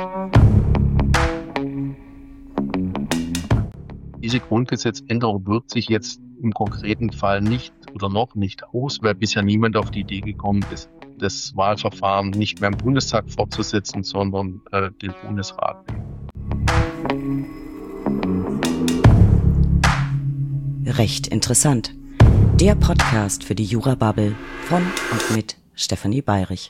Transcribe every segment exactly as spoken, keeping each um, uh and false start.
Diese Grundgesetzänderung wirkt sich jetzt im konkreten Fall nicht oder noch nicht aus, weil bisher niemand auf die Idee gekommen ist, das Wahlverfahren nicht mehr im Bundestag fortzusetzen, sondern äh, den Bundesrat. Recht interessant. Der Podcast für die Jura-Bubble von und mit Stefanie Bayrich.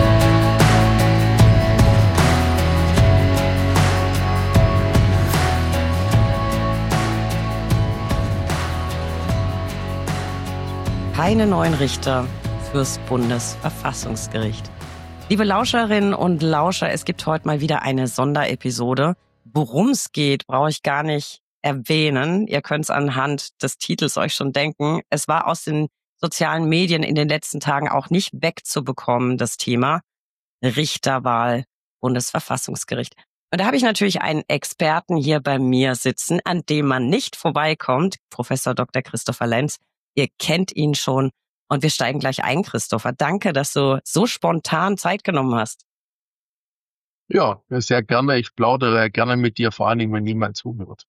Keine neuen Richter fürs Bundesverfassungsgericht. Liebe Lauscherinnen und Lauscher, es gibt heute mal wieder eine Sonderepisode. Worum es geht, brauche ich gar nicht erwähnen. Ihr könnt es anhand des Titels euch schon denken. Es war aus den sozialen Medien in den letzten Tagen auch nicht wegzubekommen, das Thema Richterwahl, Bundesverfassungsgericht. Und da habe ich natürlich einen Experten hier bei mir sitzen, an dem man nicht vorbeikommt, Professor Doktor Christopher Lenz. Ihr kennt ihn schon und wir steigen gleich ein, Christopher. Danke, dass du so spontan Zeit genommen hast. Ja, sehr gerne. Ich plaudere gerne mit dir, vor allen Dingen, wenn niemand zuhört.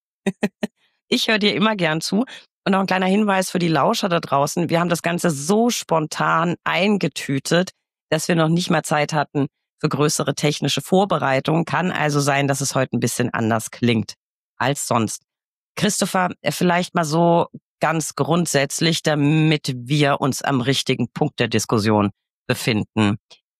Ich höre dir immer gern zu. Und noch ein kleiner Hinweis für die Lauscher da draußen. Wir haben das Ganze so spontan eingetütet, dass wir noch nicht mal Zeit hatten für größere technische Vorbereitungen. Kann also sein, dass es heute ein bisschen anders klingt als sonst. Christopher, vielleicht mal so ganz grundsätzlich, damit wir uns am richtigen Punkt der Diskussion befinden.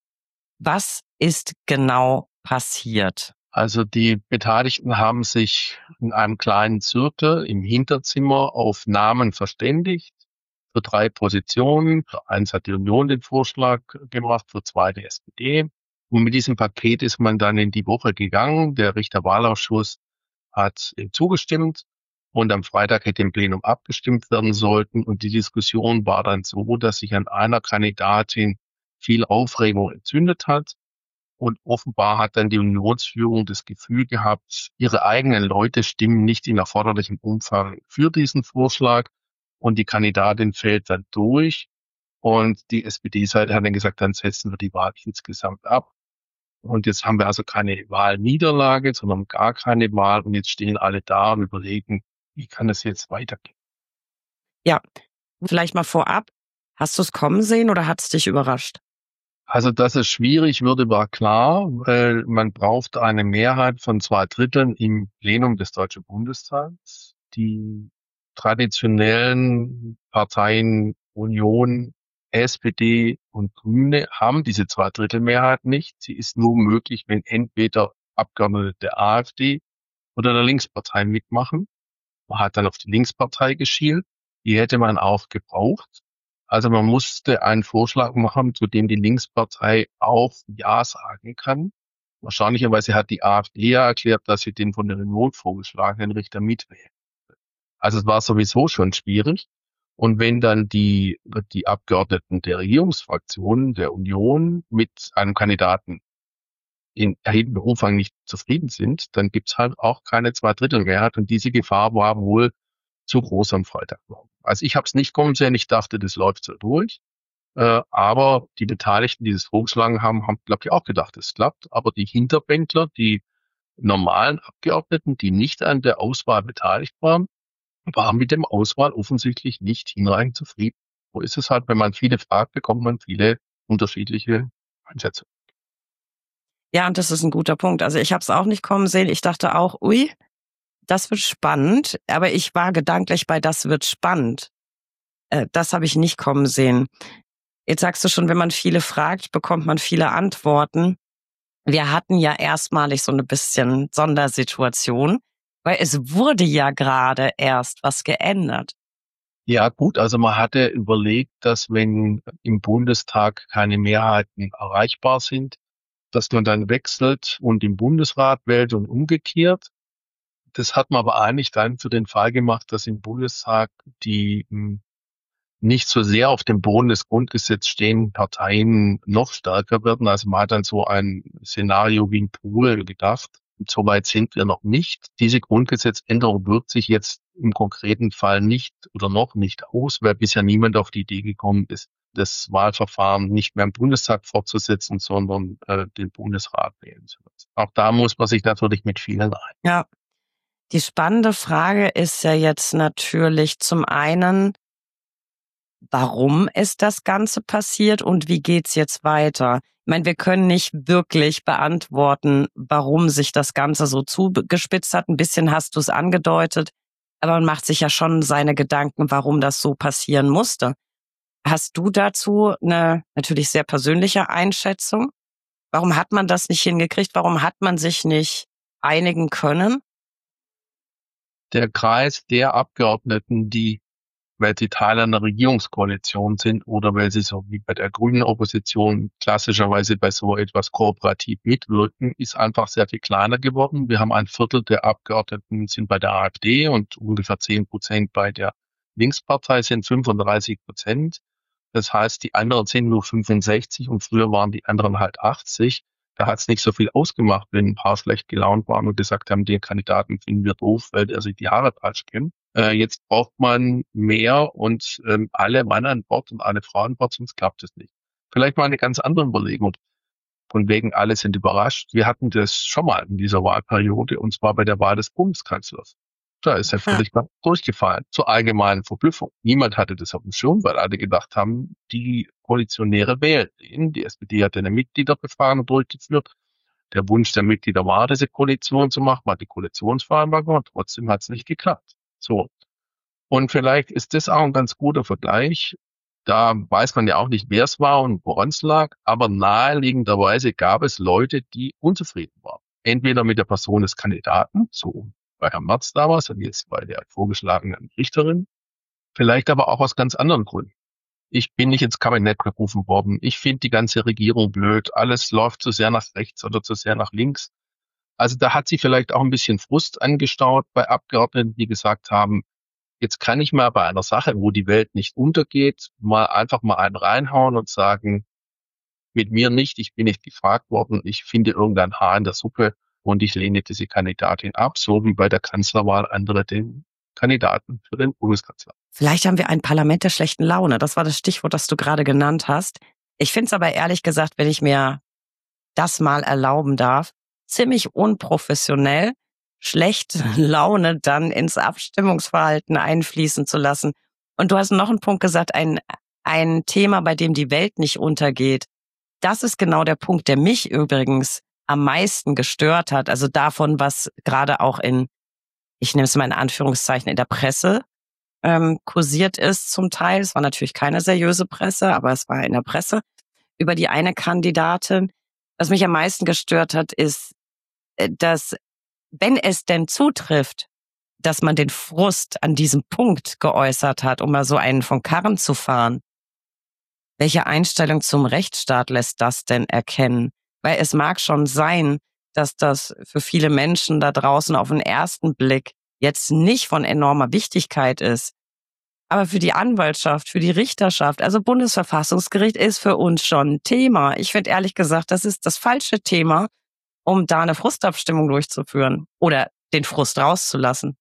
Was ist genau passiert? Also die Beteiligten haben sich in einem kleinen Zirkel im Hinterzimmer auf Namen verständigt für drei Positionen. Für eins hat die Union den Vorschlag gemacht, für zwei die S P D. Und mit diesem Paket ist man dann in die Woche gegangen. Der Richterwahlausschuss hat zugestimmt. Und am Freitag hätte im Plenum abgestimmt werden sollten. Und die Diskussion war dann so, dass sich an einer Kandidatin viel Aufregung entzündet hat. Und offenbar hat dann die Unionsführung das Gefühl gehabt, ihre eigenen Leute stimmen nicht in erforderlichem Umfang für diesen Vorschlag. Und die Kandidatin fällt dann durch. Und die S P D-Seite hat dann gesagt, dann setzen wir die Wahl insgesamt ab. Und jetzt haben wir also keine Wahlniederlage, sondern gar keine Wahl. Und jetzt stehen alle da und überlegen, wie kann es jetzt weitergehen? Ja, vielleicht mal vorab. Hast du es kommen sehen oder hat es dich überrascht? Also, dass es schwierig würde, war klar, weil man braucht eine Mehrheit von zwei Dritteln im Plenum des Deutschen Bundestags. Die traditionellen Parteien Union, S P D und Grüne haben diese Zweidrittelmehrheit nicht. Sie ist nur möglich, wenn entweder Abgeordnete der AfD oder der Linkspartei mitmachen. Man hat dann auf die Linkspartei geschielt. Die hätte man auch gebraucht. Also man musste einen Vorschlag machen, zu dem die Linkspartei auch Ja sagen kann. Wahrscheinlicherweise hat die AfD ja erklärt, dass sie den von der Union vorgeschlagenen Richter mitwählen. Also es war sowieso schon schwierig. Und wenn dann die, die Abgeordneten der Regierungsfraktionen der Union mit einem Kandidaten in erheblichem Umfang nicht zufrieden sind, dann gibt's halt auch keine Zweidrittelmehrheit. Und diese Gefahr war wohl zu groß am Freitagmorgen. Also ich habe es nicht kommen sehen, ich dachte, das läuft so durch. Äh, aber die Beteiligten, die das vorgeschlagen haben, haben, glaube ich, auch gedacht, es klappt. Aber die Hinterbänkler, die normalen Abgeordneten, die nicht an der Auswahl beteiligt waren, waren mit dem Auswahl offensichtlich nicht hinreichend zufrieden. So ist es halt, wenn man viele fragt, bekommt man viele unterschiedliche Einschätzungen. Ja, und das ist ein guter Punkt. Also ich habe es auch nicht kommen sehen. Ich dachte auch, ui, das wird spannend. Aber ich war gedanklich bei das wird spannend. Äh, das habe ich nicht kommen sehen. Jetzt sagst du schon, wenn man viele fragt, bekommt man viele Antworten. Wir hatten ja erstmalig so eine bisschen Sondersituation, weil es wurde ja gerade erst was geändert. Ja, gut, also man hatte überlegt, dass wenn im Bundestag keine Mehrheiten erreichbar sind, dass man dann wechselt und im Bundesrat wählt und umgekehrt. Das hat man aber eigentlich dann für den Fall gemacht, dass im Bundestag die m, nicht so sehr auf dem Boden des Grundgesetzes stehenden Parteien noch stärker werden. Also man hat dann so ein Szenario wie ein Pool gedacht. Und so weit sind wir noch nicht. Diese Grundgesetzänderung wirkt sich jetzt im konkreten Fall nicht oder noch nicht aus, weil bisher niemand auf die Idee gekommen ist, das Wahlverfahren nicht mehr im Bundestag fortzusetzen, sondern äh, den Bundesrat wählen zu lassen. Auch da muss man sich natürlich mit vielen ein. Ja, die spannende Frage ist ja jetzt natürlich zum einen, warum ist das Ganze passiert und wie geht's jetzt weiter? Ich meine, wir können nicht wirklich beantworten, warum sich das Ganze so zugespitzt hat. Ein bisschen hast du es angedeutet, aber man macht sich ja schon seine Gedanken, warum das so passieren musste. Hast du dazu eine natürlich sehr persönliche Einschätzung? Warum hat man das nicht hingekriegt? Warum hat man sich nicht einigen können? Der Kreis der Abgeordneten, die, weil sie Teil einer Regierungskoalition sind oder weil sie so wie bei der grünen Opposition klassischerweise bei so etwas kooperativ mitwirken, ist einfach sehr viel kleiner geworden. Wir haben ein Viertel der Abgeordneten sind bei der AfD und ungefähr zehn Prozent bei der Linkspartei sind fünfunddreißig Prozent. Das heißt, die anderen sind nur fünfundsechzig und früher waren die anderen halt achtzig. Da hat es nicht so viel ausgemacht, wenn ein paar schlecht gelaunt waren und gesagt haben, den Kandidaten finden wir doof, weil der sich die Haare falsch kämmt. Äh, jetzt braucht man mehr und ähm, alle Männer an Bord und alle Frauen an Bord, sonst klappt es nicht. Vielleicht mal eine ganz andere Überlegung. Von wegen, alle sind überrascht. Wir hatten das schon mal in dieser Wahlperiode und zwar bei der Wahl des Bundeskanzlers. Da ist er völlig ja. durchgefallen, zur allgemeinen Verblüffung. Niemand hatte das auf dem Schirm, weil alle gedacht haben, die Koalitionäre wählen ihn. Die S P D hat eine Mitgliederbefragung durchgeführt. Der Wunsch der Mitglieder war, diese Koalition zu machen, man hat die Koalitionsvereinbarung und trotzdem hat es nicht geklappt. So. Und vielleicht ist das auch ein ganz guter Vergleich. Da weiß man ja auch nicht, wer es war und woran es lag, aber naheliegenderweise gab es Leute, die unzufrieden waren. Entweder mit der Person des Kandidaten, so bei Herrn Merz damals und jetzt bei der vorgeschlagenen Richterin, vielleicht aber auch aus ganz anderen Gründen. Ich bin nicht ins Kabinett berufen worden. Ich finde die ganze Regierung blöd. Alles läuft zu sehr nach rechts oder zu sehr nach links. Also da hat sich vielleicht auch ein bisschen Frust angestaut bei Abgeordneten, die gesagt haben, jetzt kann ich mal bei einer Sache, wo die Welt nicht untergeht, mal einfach mal einen reinhauen und sagen, mit mir nicht, ich bin nicht gefragt worden, ich finde irgendein Haar in der Suppe und ich lehne diese Kandidatin ab, so wie bei der Kanzlerwahl andere den Kandidaten für den Bundeskanzler. Vielleicht haben wir ein Parlament der schlechten Laune. Das war das Stichwort, das du gerade genannt hast. Ich finde es aber ehrlich gesagt, wenn ich mir das mal erlauben darf, ziemlich unprofessionell, schlechte Laune dann ins Abstimmungsverhalten einfließen zu lassen. Und du hast noch einen Punkt gesagt, ein, ein Thema, bei dem die Welt nicht untergeht. Das ist genau der Punkt, der mich übrigens am meisten gestört hat. Also davon, was gerade auch in, ich nehme es mal in Anführungszeichen, in der Presse ähm, kursiert ist zum Teil. Es war natürlich keine seriöse Presse, aber es war in der Presse über die eine Kandidatin. Was mich am meisten gestört hat, ist, dass, wenn es denn zutrifft, dass man den Frust an diesem Punkt geäußert hat, um mal so einen vom Karren zu fahren, welche Einstellung zum Rechtsstaat lässt das denn erkennen? Weil es mag schon sein, dass das für viele Menschen da draußen auf den ersten Blick jetzt nicht von enormer Wichtigkeit ist. Aber für die Anwaltschaft, für die Richterschaft, also Bundesverfassungsgericht ist für uns schon ein Thema. Ich finde ehrlich gesagt, das ist das falsche Thema, um da eine Frustabstimmung durchzuführen oder den Frust rauszulassen.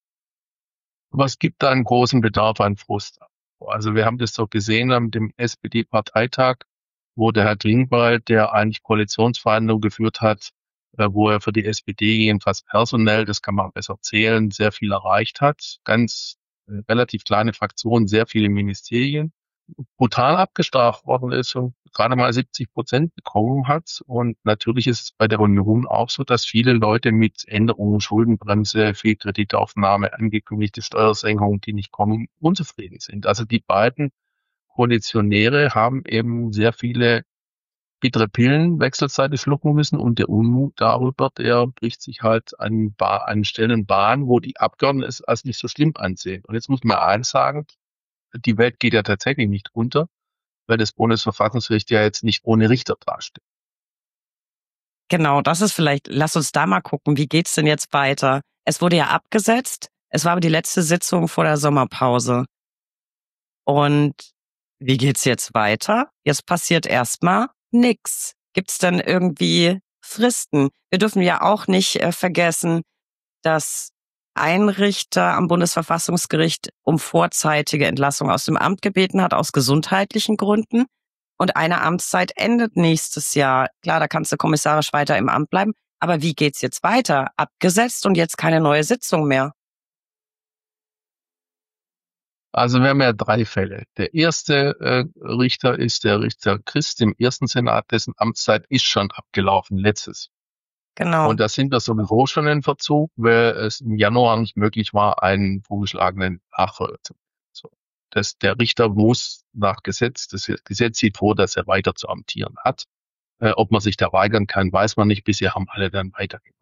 Aber es gibt da einen großen Bedarf an Frust. Also wir haben das doch gesehen an dem S P D-Parteitag, wo der Herr Klingbeil, der eigentlich Koalitionsverhandlungen geführt hat, wo er für die S P D jedenfalls personell, das kann man besser zählen, sehr viel erreicht hat. Ganz äh, relativ kleine Fraktionen, sehr viele Ministerien, brutal abgestraft worden ist und gerade mal siebzig Prozent bekommen hat. Und natürlich ist es bei der Union auch so, dass viele Leute mit Änderungen, Schuldenbremse, Fehlkreditaufnahme, angekündigte Steuersenkungen, die nicht kommen, unzufrieden sind. Also die beiden Koalitionäre haben eben sehr viele bittere Pillen wechselseitig schlucken müssen und der Unmut darüber, der bricht sich halt an, ba- an Stellen Bahn, wo die Abgeordneten es als nicht so schlimm ansehen. Und jetzt muss man eins sagen, die Welt geht ja tatsächlich nicht unter, weil das Bundesverfassungsgericht ja jetzt nicht ohne Richter dasteht. Genau, das ist vielleicht, lass uns da mal gucken, wie geht's denn jetzt weiter? Es wurde ja abgesetzt, es war aber die letzte Sitzung vor der Sommerpause. Und wie geht's jetzt weiter? Jetzt passiert erstmal nix. Gibt's denn irgendwie Fristen? Wir dürfen ja auch nicht äh, vergessen, dass ein Richter am Bundesverfassungsgericht um vorzeitige Entlassung aus dem Amt gebeten hat, aus gesundheitlichen Gründen. Und eine Amtszeit endet nächstes Jahr. Klar, da kannst du kommissarisch weiter im Amt bleiben. Aber wie geht's jetzt weiter? Abgesetzt und jetzt keine neue Sitzung mehr. Also wir haben ja drei Fälle. Der erste äh, Richter ist der Richter Christ im ersten Senat, dessen Amtszeit ist schon abgelaufen, letztes. Genau. Und da sind wir sowieso schon in Verzug, weil es im Januar nicht möglich war, einen vorgeschlagenen Nachfolger zu wählen. So. Das, der Richter muss nach Gesetz, das Gesetz sieht vor, dass er weiter zu amtieren hat. Äh, ob man sich da weigern kann, weiß man nicht. Bisher haben alle dann weitergemacht.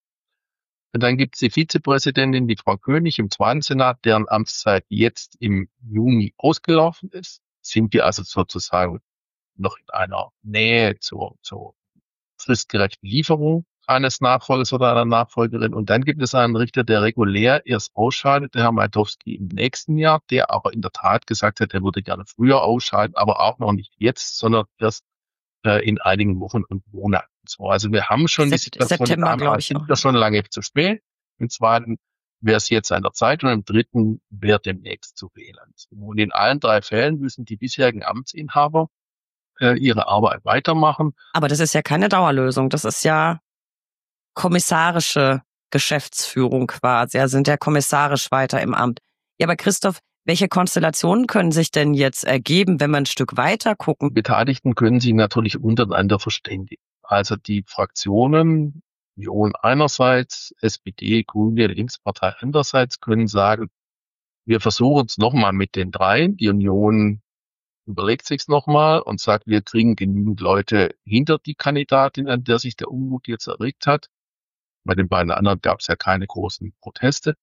Und dann gibt es die Vizepräsidentin, die Frau König im zweiten Senat, deren Amtszeit jetzt im Juni ausgelaufen ist. Sind wir also sozusagen noch in einer Nähe zur, zur fristgerechten Lieferung eines Nachfolgers oder einer Nachfolgerin. Und dann gibt es einen Richter, der regulär erst ausscheidet, der Herr Majtowski im nächsten Jahr, der aber in der Tat gesagt hat, er würde gerne früher ausscheiden, aber auch noch nicht jetzt, sondern erst äh, in einigen Wochen und Monaten. So, also wir haben schon Sept- die Situation, September, glaube ich, sind wir schon lange zu spät. Im zweiten wäre es jetzt an der Zeit und im dritten wäre demnächst zu wählen. Und in allen drei Fällen müssen die bisherigen Amtsinhaber äh, ihre Arbeit weitermachen. Aber das ist ja keine Dauerlösung. Das ist ja kommissarische Geschäftsführung quasi. Also sind ja kommissarisch weiter im Amt. Ja, aber Christoph, welche Konstellationen können sich denn jetzt ergeben, wenn wir ein Stück weiter gucken? Die Beteiligten können sich natürlich untereinander verständigen. Also die Fraktionen, Union einerseits, S P D, Grüne, Linkspartei andererseits, können sagen, wir versuchen es nochmal mit den dreien. Die Union überlegt sich's nochmal und sagt, wir kriegen genügend Leute hinter die Kandidatin, an der sich der Unmut jetzt erregt hat. Bei den beiden anderen gab es ja keine großen Proteste.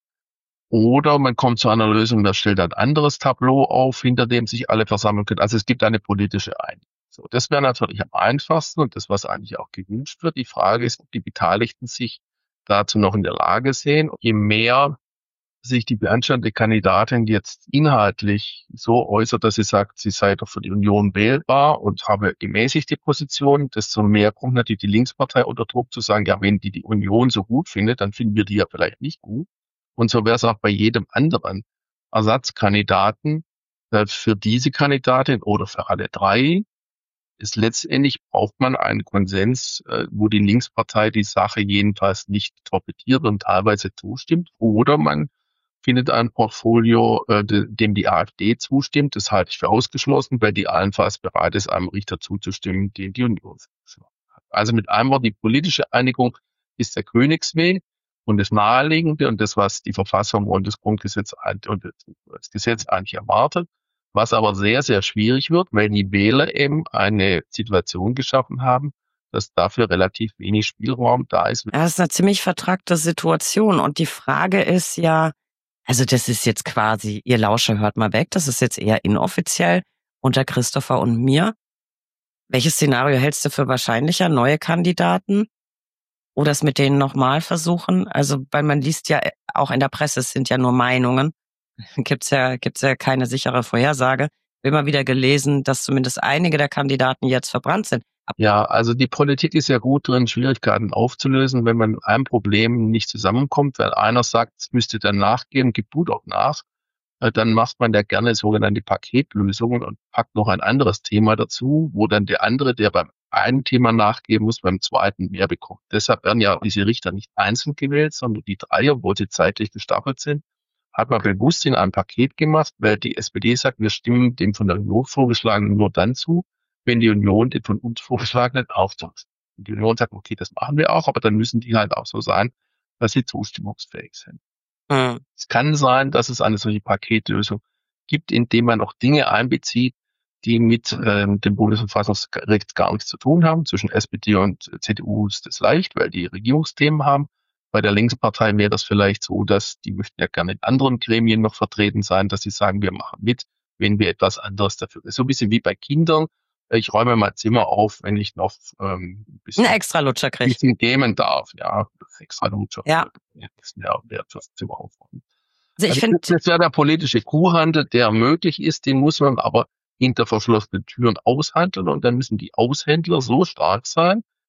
Oder man kommt zu einer Lösung, da stellt ein anderes Tableau auf, hinter dem sich alle versammeln können. Also es gibt eine politische Einigung. So, das wäre natürlich am einfachsten und das, was eigentlich auch gewünscht wird. Die Frage ist, ob die Beteiligten sich dazu noch in der Lage sehen. Je mehr sich die beanstandete Kandidatin jetzt inhaltlich so äußert, dass sie sagt, sie sei doch für die Union wählbar und habe gemäßigte Position, desto mehr kommt natürlich die Linkspartei unter Druck zu sagen, ja, wenn die die Union so gut findet, dann finden wir die ja vielleicht nicht gut. Und so wäre es auch bei jedem anderen Ersatzkandidaten äh, für diese Kandidatin oder für alle drei. Ist letztendlich braucht man einen Konsens, äh, wo die Linkspartei die Sache jedenfalls nicht torpediert und teilweise zustimmt. Oder man findet ein Portfolio, äh, dem die AfD zustimmt. Das halte ich für ausgeschlossen, weil die allenfalls bereit ist, einem Richter zuzustimmen, den die Union vorgeschlagen hat. Also mit einem Wort, die politische Einigung ist der Königsweg. Und das Naheliegende und das, was die Verfassung und das Grundgesetz und das Gesetz eigentlich erwartet, was aber sehr, sehr schwierig wird, weil die Wähler eben eine Situation geschaffen haben, dass dafür relativ wenig Spielraum da ist. Ja, das ist eine ziemlich vertrackte Situation. Und die Frage ist ja, also das ist jetzt quasi, ihr Lauscher hört mal weg, das ist jetzt eher inoffiziell unter Christopher und mir. Welches Szenario hältst du für wahrscheinlicher? Neue Kandidaten? Oder es mit denen nochmal versuchen? Also, weil man liest ja auch in der Presse, es sind ja nur Meinungen. Gibt's ja, gibt's ja keine sichere Vorhersage. Ich habe immer wieder gelesen, dass zumindest einige der Kandidaten jetzt verbrannt sind. Ja, also die Politik ist ja gut drin, Schwierigkeiten aufzulösen, wenn man mit einem Problem nicht zusammenkommt, weil einer sagt, es müsste dann nachgeben, gibt du doch nach. Dann macht man da gerne sogenannte Paketlösungen und packt noch ein anderes Thema dazu, wo dann der andere, der beim einen Thema nachgeben muss, beim zweiten mehr bekommt. Deshalb werden ja diese Richter nicht einzeln gewählt, sondern die drei, obwohl sie zeitlich gestaffelt sind, hat man bewusst in ein Paket gemacht, weil die S P D sagt, wir stimmen dem von der Union vorgeschlagenen nur dann zu, wenn die Union den von uns vorgeschlagenen auch zustimmt. Und die Union sagt, okay, das machen wir auch, aber dann müssen die halt auch so sein, dass sie zustimmungsfähig sind. Hm. Es kann sein, dass es eine solche Paketlösung gibt, indem man auch Dinge einbezieht, die mit ähm, dem Bundesverfassungsgericht gar nichts zu tun haben. Zwischen S P D und C D U ist das leicht, weil die Regierungsthemen haben. Bei der Linkspartei wäre das vielleicht so, dass die möchten ja gerne in anderen Gremien noch vertreten sein, dass sie sagen, wir machen mit, wenn wir etwas anderes dafür. So ein bisschen wie bei Kindern. Ich räume mein Zimmer auf, wenn ich noch ähm, ein bisschen, Ein extra Lutscher krieg. bisschen gämen darf. Ja, extra Lutscher. Ja. Das wäre wert fürs Zimmer aufräumen. Also ich Also finde, das wäre der politische Kuhhandel, der möglich ist, den muss man aber hinter verschlossenen Türen aushandeln und dann müssen die Aushändler so stark sein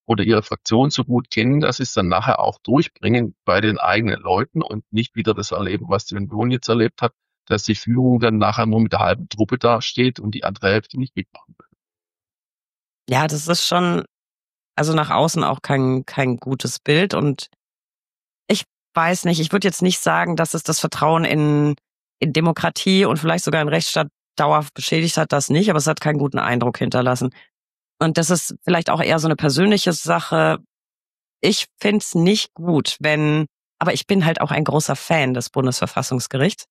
oder ihre Fraktion so gut kennen, dass sie es dann nachher auch durchbringen bei den eigenen Leuten und nicht wieder das erleben, was die Union jetzt erlebt hat, dass die Führung dann nachher nur mit der halben Truppe dasteht und die andere Hälfte nicht mitmachen will. Ja, das ist schon, also nach außen auch kein, kein gutes Bild. Und ich weiß nicht, ich würde jetzt nicht sagen, dass es das Vertrauen in, in Demokratie und vielleicht sogar in Rechtsstaat dauerhaft beschädigt hat, das nicht, aber es hat keinen guten Eindruck hinterlassen. Und das ist vielleicht auch eher so eine persönliche Sache. Ich find's nicht gut, wenn, aber ich bin halt auch ein großer Fan des Bundesverfassungsgerichts,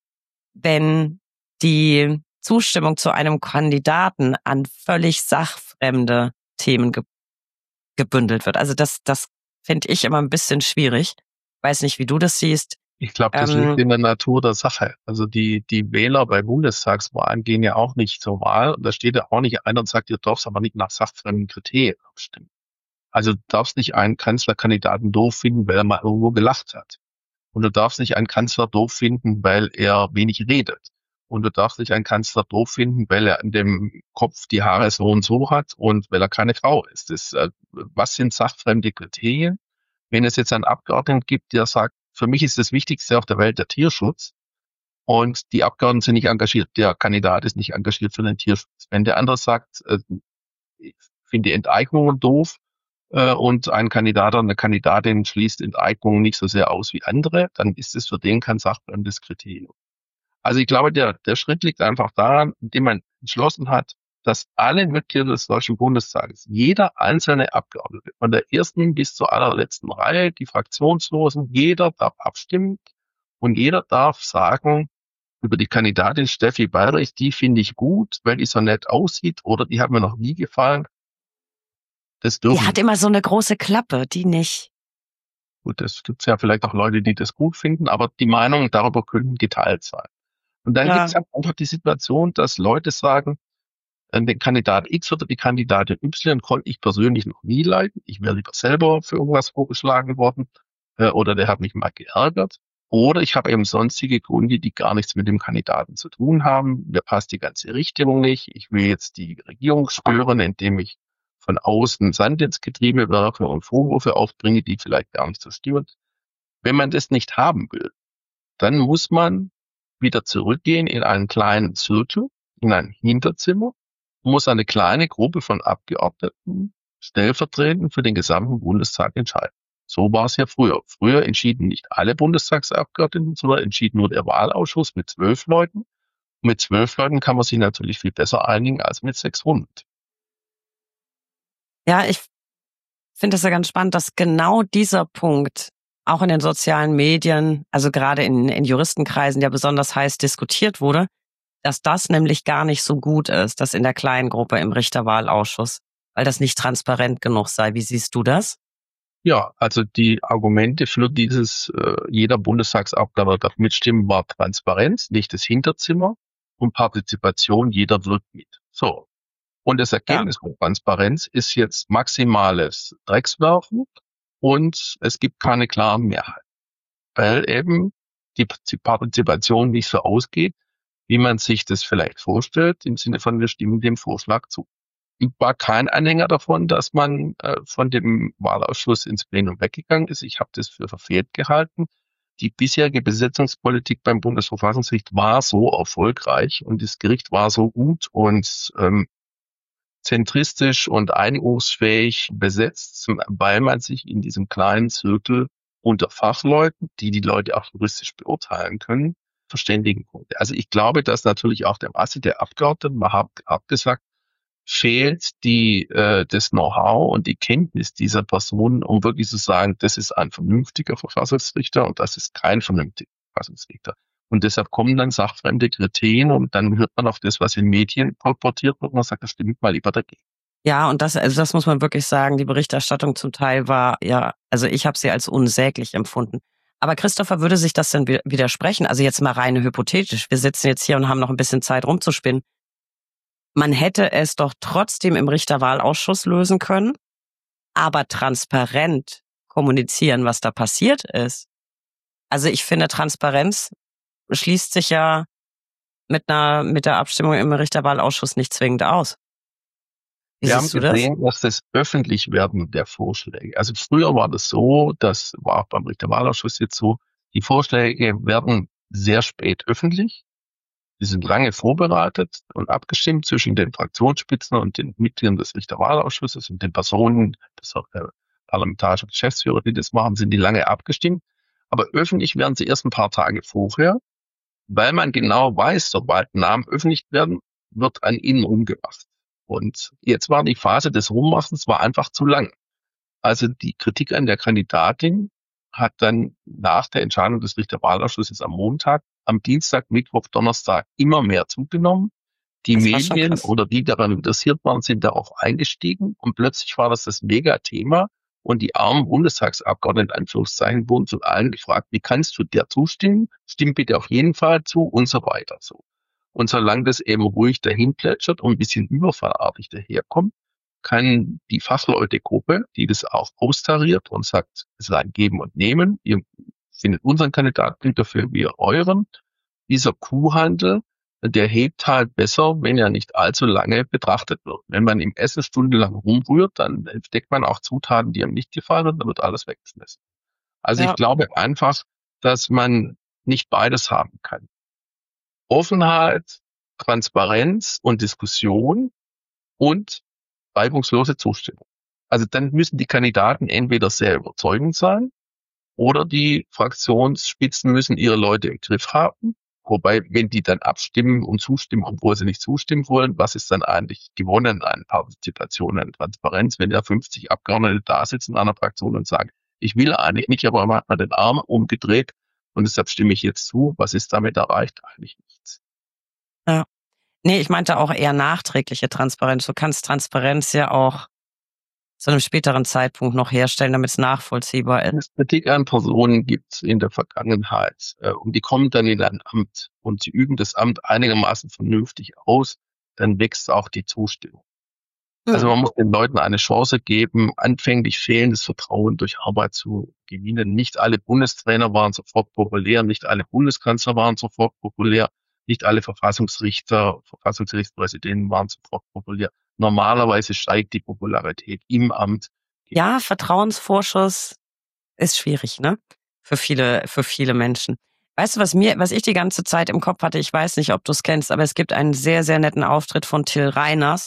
wenn die Zustimmung zu einem Kandidaten an völlig sachfremde Themen ge- gebündelt wird. Also das, das finde ich immer ein bisschen schwierig. Weiß nicht, wie du das siehst. Ich glaube, das liegt Ähm, in der Natur der Sache. Also die, die Wähler bei Bundestagswahlen gehen ja auch nicht zur Wahl. Und da steht ja auch nicht einer und sagt, ihr dürft aber nicht nach sachfremden Kriterien abstimmen. Also du darfst nicht einen Kanzlerkandidaten doof finden, weil er mal irgendwo gelacht hat. Und du darfst nicht einen Kanzler doof finden, weil er wenig redet. Und du darfst nicht einen Kanzler doof finden, weil er in dem Kopf die Haare so und so hat und weil er keine Frau ist. Das, äh, was sind sachfremde Kriterien? Wenn es jetzt einen Abgeordneten gibt, der sagt, für mich ist das Wichtigste auf der Welt der Tierschutz und die Abgeordneten sind nicht engagiert, der Kandidat ist nicht engagiert für den Tierschutz. Wenn der andere sagt, äh, ich finde die Enteignungen doof, äh, und ein Kandidat oder eine Kandidatin schließt Enteignungen nicht so sehr aus wie andere, dann ist es für den kein sachfremdes Kriterium. Also ich glaube, der, der Schritt liegt einfach daran, indem man entschlossen hat, dass alle Mitglieder des Deutschen Bundestages, jeder einzelne Abgeordnete, von der ersten bis zur allerletzten Reihe, die Fraktionslosen, jeder darf abstimmen und jeder darf sagen, über die Kandidatin Steffi Bayrich, die finde ich gut, weil die so nett aussieht oder die hat mir noch nie gefallen. Das die dürfen hat immer so eine große Klappe, die nicht. Gut, es gibt ja vielleicht auch Leute, die das gut finden, aber die Meinungen darüber können geteilt sein. Und dann gibt es Ja, halt einfach die Situation, dass Leute sagen, äh, den Kandidat X oder die Kandidatin Y konnte ich persönlich noch nie leiden. Ich wäre lieber selber für irgendwas vorgeschlagen worden, äh, oder der hat mich mal geärgert. Oder ich habe eben sonstige Gründe, die gar nichts mit dem Kandidaten zu tun haben. Mir passt die ganze Richtung nicht. Ich will jetzt die Regierung stören, indem ich von außen Sand ins Getriebe werfe und Vorwürfe aufbringe, die vielleicht gar nicht so stimmen. Wenn man das nicht haben will, dann muss man wieder zurückgehen in einen kleinen Zirkel, in ein Hinterzimmer, muss eine kleine Gruppe von Abgeordneten stellvertretend für den gesamten Bundestag entscheiden. So war es ja früher. Früher entschieden nicht alle Bundestagsabgeordneten, sondern entschied nur der Wahlausschuss mit zwölf Leuten. Mit zwölf Leuten kann man sich natürlich viel besser einigen als mit sechshundert. ja, ich finde es ja ganz spannend, dass genau dieser Punkt auch in den sozialen Medien, also gerade in, in Juristenkreisen, ja besonders heiß diskutiert wurde, dass das nämlich gar nicht so gut ist, dass in der kleinen Gruppe im Richterwahlausschuss, weil das nicht transparent genug sei. Wie siehst du das? Ja, also die Argumente für dieses, äh, jeder Bundestagsabgeordnete darf mitstimmen, war Transparenz, nicht das Hinterzimmer und Partizipation, jeder wirkt mit. So. Und das Ja. Ergebnis von Transparenz ist jetzt maximales Dreckswerfen und es gibt keine klaren Mehrheiten, weil eben die Partizipation nicht so ausgeht, wie man sich das vielleicht vorstellt, im Sinne von wir stimmen dem Vorschlag zu. Ich war kein Anhänger davon, dass man äh, von dem Wahlausschuss ins Plenum weggegangen ist. Ich habe das für verfehlt gehalten. Die bisherige Besetzungspolitik beim Bundesverfassungsgericht war so erfolgreich und das Gericht war so gut und ähm, zentristisch und einigungsfähig besetzt, weil man sich in diesem kleinen Zirkel unter Fachleuten, die die Leute auch juristisch beurteilen können, verständigen konnte. Also ich glaube, dass natürlich auch der Masse der Abgeordneten, man hat abgesagt, fehlt die äh, das Know-how und die Kenntnis dieser Personen, um wirklich zu sagen, das ist ein vernünftiger Verfassungsrichter und das ist kein vernünftiger Verfassungsrichter. Und deshalb kommen dann sachfremde Kriterien und dann hört man auf das, was in Medien kolportiert wird und man sagt, das stimmt mal lieber dagegen. Ja, und das, also das muss man wirklich sagen, die Berichterstattung zum Teil war, ja, also ich habe sie als unsäglich empfunden. Aber Christopher, würde sich das denn widersprechen? Also jetzt mal rein hypothetisch. Wir sitzen jetzt hier und haben noch ein bisschen Zeit rumzuspinnen. Man hätte es doch trotzdem im Richterwahlausschuss lösen können, aber transparent kommunizieren, was da passiert ist. Also ich finde, Transparenz schließt sich ja mit einer, mit der Abstimmung im Richterwahlausschuss nicht zwingend aus. Wie Wir haben siehst du das? gesehen, dass das Öffentlichwerden der Vorschläge, also früher war das so, das war auch beim Richterwahlausschuss jetzt so, die Vorschläge werden sehr spät öffentlich. Die sind lange vorbereitet und abgestimmt zwischen den Fraktionsspitzen und den Mitgliedern des Richterwahlausschusses und den Personen, des äh, parlamentarischen Geschäftsführer, die das machen, sind die lange abgestimmt. Aber öffentlich werden sie erst ein paar Tage vorher, weil man genau weiß, sobald Namen öffentlich werden, wird an ihnen rumgemacht. Und jetzt war die Phase des Rummachens war einfach zu lang. Also die Kritik an der Kandidatin hat dann nach der Entscheidung des Richterwahlausschusses am Montag, am Dienstag, Mittwoch, Donnerstag immer mehr zugenommen. Die Das war schon Medien krass. oder die daran interessiert waren, sind darauf eingestiegen und plötzlich war das das Megathema und die armen Bundestagsabgeordneten, in Anführungszeichen, wurden zu allen gefragt, wie kannst du der zustimmen? Stimm bitte auf jeden Fall zu und so weiter so. Und solange das eben ruhig dahin plätschert und ein bisschen überfallartig daherkommt, kann die Fachleutegruppe, die das auch austariert und sagt, es ist ein Geben und Nehmen, ihr findet unseren Kandidaten, dafür wir euren, dieser Kuhhandel, der hebt halt besser, wenn er nicht allzu lange betrachtet wird. Wenn man im Essen stundenlang rumrührt, dann entdeckt man auch Zutaten, die einem nicht gefallen, und dann wird alles weggeschmissen. Also ich Ja, glaube einfach, dass man nicht beides haben kann. Offenheit, Transparenz und Diskussion und reibungslose Zustimmung. Also dann müssen die Kandidaten entweder sehr überzeugend sein oder die Fraktionsspitzen müssen ihre Leute im Griff haben. Wobei, wenn die dann abstimmen und zustimmen, obwohl sie nicht zustimmen wollen, was ist dann eigentlich gewonnen an Partizipation, an Transparenz, wenn ja fünfzig Abgeordnete da sitzen in einer Fraktion und sagen, ich will eigentlich nicht, aber man hat mal den Arm umgedreht und deshalb stimme ich jetzt zu. Was ist damit erreicht? Eigentlich nichts. ja. Nee, ich meinte auch eher nachträgliche Transparenz. Du kannst Transparenz ja auch zu einem späteren Zeitpunkt noch herstellen, damit es nachvollziehbar ist. Wenn es Kritik an Personen gibt in der Vergangenheit äh, und die kommen dann in ein Amt und sie üben das Amt einigermaßen vernünftig aus, dann wächst auch die Zustimmung. Also Hm. man muss den Leuten eine Chance geben, anfänglich fehlendes Vertrauen durch Arbeit zu gewinnen. Nicht alle Bundestrainer waren sofort populär, nicht alle Bundeskanzler waren sofort populär, nicht alle Verfassungsrichter, Verfassungsgerichtspräsidenten waren sofort populär. Normalerweise steigt die Popularität im Amt. Ja, Vertrauensvorschuss ist schwierig, ne? Für viele, für viele Menschen. Weißt du, was mir, was ich die ganze Zeit im Kopf hatte? Ich weiß nicht, ob du es kennst, aber es gibt einen sehr, sehr netten Auftritt von Till Reiners.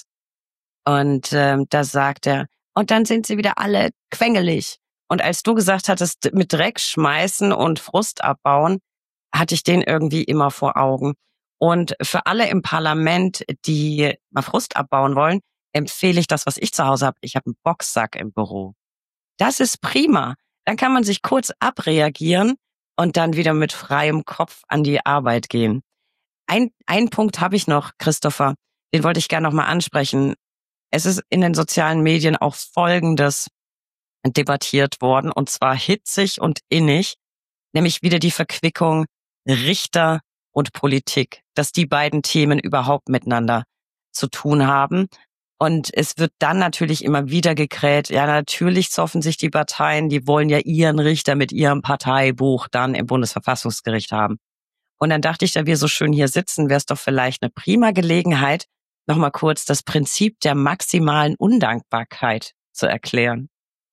Und ähm, da sagt er, und dann sind sie wieder alle quengelig. Und als du gesagt hattest, mit Dreck schmeißen und Frust abbauen, hatte ich den irgendwie immer vor Augen. Und für alle im Parlament, die mal Frust abbauen wollen, empfehle ich das, was ich zu Hause habe. Ich habe einen Boxsack im Büro. Das ist prima. Dann kann man sich kurz abreagieren und dann wieder mit freiem Kopf an die Arbeit gehen. Ein, ein Punkt habe ich noch, Christopher, den wollte ich gerne nochmal ansprechen. Es ist in den sozialen Medien auch Folgendes debattiert worden, und zwar hitzig und innig, nämlich wieder die Verquickung Richter und Politik, dass die beiden Themen überhaupt miteinander zu tun haben. Und es wird dann natürlich immer wieder gekräht, ja, natürlich zoffen sich die Parteien, die wollen ja ihren Richter mit ihrem Parteibuch dann im Bundesverfassungsgericht haben. Und dann dachte ich, da wir so schön hier sitzen, wäre es doch vielleicht eine prima Gelegenheit, nochmal kurz das Prinzip der maximalen Undankbarkeit zu erklären.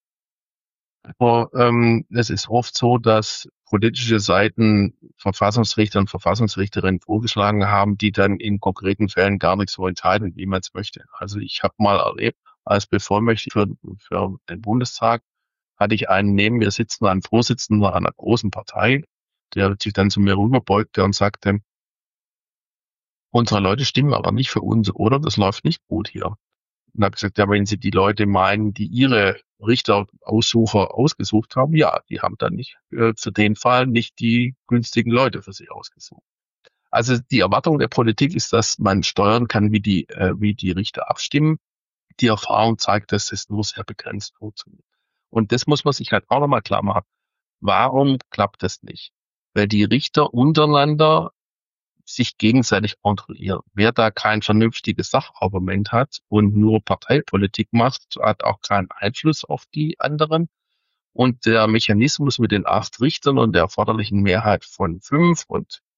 Aber ähm, es ist oft so, dass politische Seiten Verfassungsrichter und Verfassungsrichterinnen vorgeschlagen haben, die dann in konkreten Fällen gar nicht so entscheiden, wie man es möchte. Also ich habe mal erlebt, als Bevollmächtigter für, für den Bundestag, hatte ich einen neben mir sitzen, einen Vorsitzenden einer großen Partei, der sich dann zu mir rüberbeugte und sagte, unsere Leute stimmen aber nicht für uns, oder? Das läuft nicht gut hier. Und habe gesagt, ja, wenn Sie die Leute meinen, die Ihre Richteraussucher ausgesucht haben, ja, die haben dann nicht äh, für den Fall nicht die günstigen Leute für sich ausgesucht. Also die Erwartung der Politik ist, dass man steuern kann, wie die, äh, wie die Richter abstimmen. Die Erfahrung zeigt, dass es nur sehr begrenzt funktioniert. Und das muss man sich halt auch nochmal klar machen. Warum klappt das nicht? Weil die Richter untereinander sich gegenseitig kontrollieren. Wer da kein vernünftiges Sachargument hat und nur Parteipolitik macht, hat auch keinen Einfluss auf die anderen. Und der Mechanismus mit den acht Richtern und der erforderlichen Mehrheit von fünf und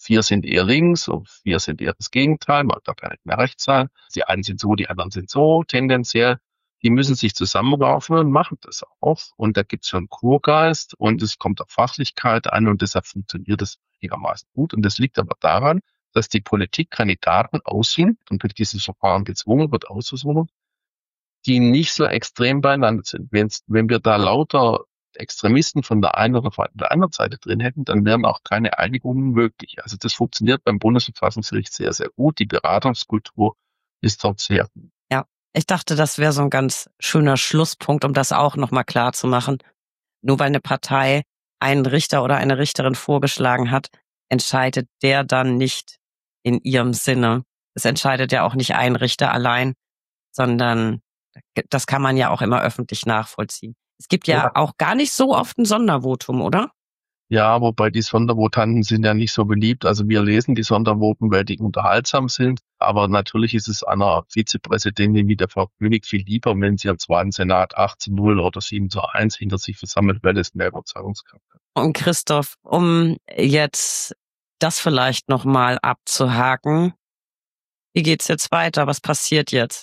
vier sind eher links und vier sind eher das Gegenteil, man darf ja nicht mehr rechts sein. Die einen sind so, die anderen sind so, tendenziell. Die müssen sich zusammenraufen und machen das auch. Und da gibt's schon Kurgeist und es kommt auf Fachlichkeit an und deshalb funktioniert es einigermaßen gut. Und das liegt aber daran, dass die Politik Kandidaten aussucht und durch dieses Verfahren gezwungen wird, auszusuchen, die nicht so extrem beieinander sind. Wenn's, wenn wir da lauter Extremisten von der einen oder von der anderen Seite drin hätten, dann wären auch keine Einigungen möglich. Also das funktioniert beim Bundesverfassungsgericht sehr, sehr gut. Die Beratungskultur ist dort sehr gut. Ja, ich dachte, das wäre so ein ganz schöner Schlusspunkt, um das auch nochmal klar zu machen. Nur weil eine Partei einen Richter oder eine Richterin vorgeschlagen hat, entscheidet der dann nicht in ihrem Sinne. Es entscheidet ja auch nicht ein Richter allein, sondern das kann man ja auch immer öffentlich nachvollziehen. Es gibt ja, ja auch gar nicht so oft ein Sondervotum, oder? Ja, wobei die Sondervotanten sind ja nicht so beliebt. Also wir lesen die Sondervoten, weil die unterhaltsam sind. Aber natürlich ist es einer Vizepräsidentin wie der Frau König viel lieber, wenn sie am zweiten Senat acht zu null oder sieben zu eins hinter sich versammelt, weil es mehr Überzeugungskraft hat. Und Christoph, um jetzt das vielleicht nochmal abzuhaken, wie geht's jetzt weiter? Was passiert jetzt?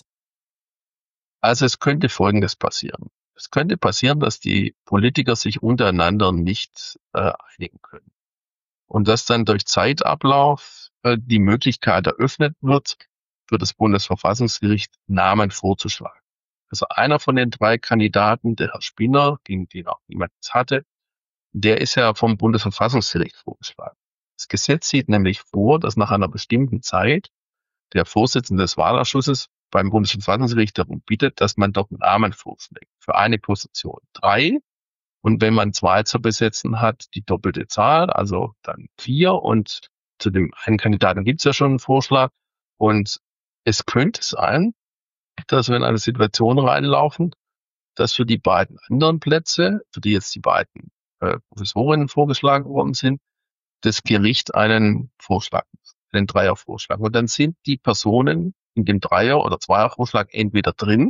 Also es könnte Folgendes passieren. Es könnte passieren, dass die Politiker sich untereinander nicht äh, einigen können. Und dass dann durch Zeitablauf äh, die Möglichkeit eröffnet wird, für das Bundesverfassungsgericht Namen vorzuschlagen. Also einer von den drei Kandidaten, der Herr Spinner, gegen den auch niemand hatte, der ist ja vom Bundesverfassungsgericht vorgeschlagen. Das Gesetz sieht nämlich vor, dass nach einer bestimmten Zeit der Vorsitzende des Wahlausschusses beim Bundesverfassungsgericht darum bittet, dass man dort einen Namen vorschlägt für eine Position. Drei. Und wenn man zwei zu besetzen hat, die doppelte Zahl, also dann vier. Und zu dem einen Kandidaten gibt es ja schon einen Vorschlag. Und es könnte sein, dass wir in eine Situation reinlaufen, dass für die beiden anderen Plätze, für die jetzt die beiden äh, Professorinnen vorgeschlagen worden sind, das Gericht einen Vorschlag, einen Dreiervorschlag. Und dann sind die Personen in dem Dreier- oder Zweiervorschlag entweder drin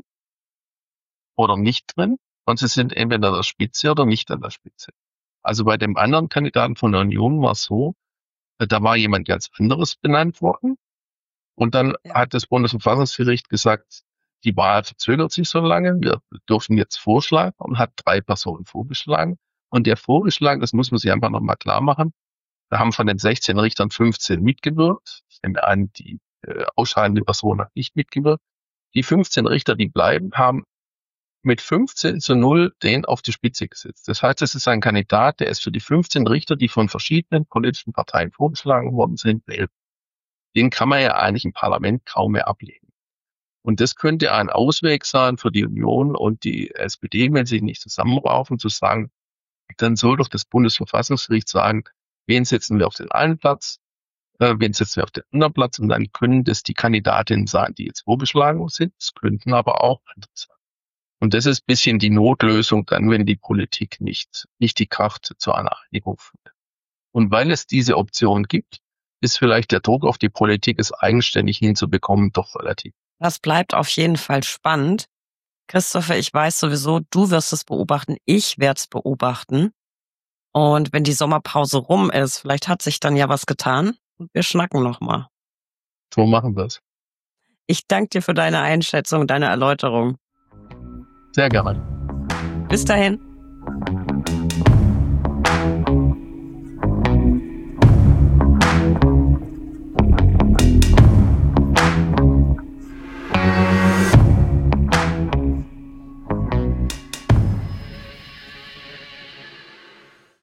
oder nicht drin. Und sie sind entweder an der Spitze oder nicht an der Spitze. Also bei dem anderen Kandidaten von der Union war es so, da war jemand ganz anderes benannt worden. Und dann ja. hat das Bundesverfassungsgericht gesagt, die Wahl verzögert sich so lange, wir dürfen jetzt vorschlagen und hat drei Personen vorgeschlagen. Und der vorgeschlagen, das muss man sich einfach nochmal klar machen, da haben von den sechzehn Richtern fünfzehn mitgewirkt. Ich nehme an, die äh, ausscheidende Person hat nicht mitgewirkt. Die fünfzehn Richter, die bleiben, haben mit fünfzehn zu null den auf die Spitze gesetzt. Das heißt, es ist ein Kandidat, der ist für die fünfzehn Richter, die von verschiedenen politischen Parteien vorgeschlagen worden sind, wählt. Den kann man ja eigentlich im Parlament kaum mehr ablehnen. Und das könnte ein Ausweg sein für die Union und die S P D, wenn sie sich nicht zusammenraufen, zu sagen, dann soll doch das Bundesverfassungsgericht sagen, wen setzen wir auf den einen Platz, äh, wen setzen wir auf den anderen Platz, und dann können das die Kandidatinnen sein, die jetzt vorgeschlagen sind. Es könnten aber auch andere sein. Und das ist ein bisschen die Notlösung dann, wenn die Politik nicht, nicht die Kraft zu einer Einigung findet. Und weil es diese Option gibt, ist vielleicht der Druck auf die Politik, es eigenständig hinzubekommen, doch relativ. Das bleibt auf jeden Fall spannend. Christopher, ich weiß sowieso, du wirst es beobachten, ich werde es beobachten. Und wenn die Sommerpause rum ist, vielleicht hat sich dann ja was getan und wir schnacken nochmal. So machen wir es. Ich danke dir für deine Einschätzung, deine Erläuterung. Sehr gerne. Bis dahin.